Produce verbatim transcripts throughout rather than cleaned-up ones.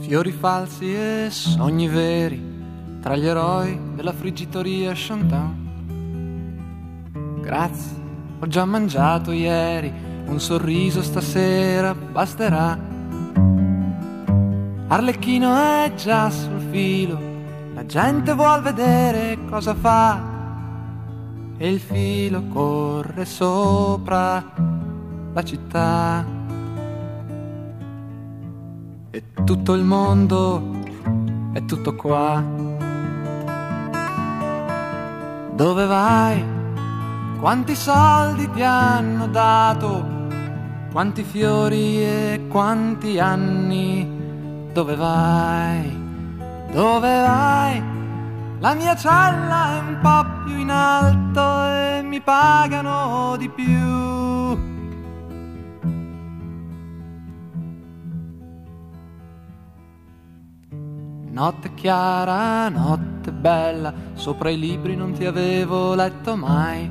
fiori falsi e sogni veri tra gli eroi della friggitoria Chantan. Grazie, ho già mangiato ieri, un sorriso stasera basterà. Arlecchino è già sul filo, la gente vuol vedere cosa fa e il filo corre sopra la città. E tutto il mondo è tutto qua. Dove vai? Quanti soldi ti hanno dato? Quanti fiori e quanti anni? Dove vai? Dove vai? La mia cella è un po' più in alto e mi pagano di più. Notte chiara, notte bella, sopra i libri non ti avevo letto mai.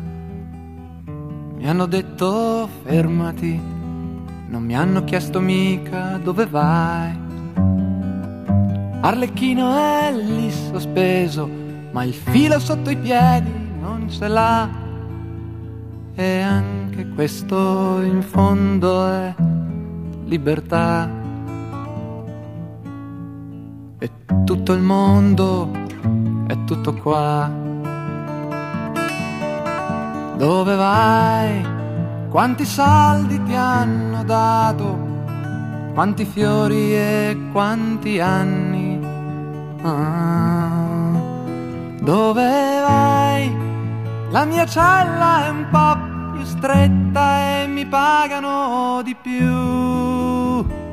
Mi hanno detto fermati, non mi hanno chiesto mica dove vai. Arlecchino è lì sospeso, ma il filo sotto i piedi non ce l'ha. E anche questo in fondo è libertà. E tutto il mondo è tutto qua. Dove vai? Quanti soldi ti hanno dato? Quanti fiori e quanti anni? Ah, dove vai? La mia cella è un po' più stretta e mi pagano di più.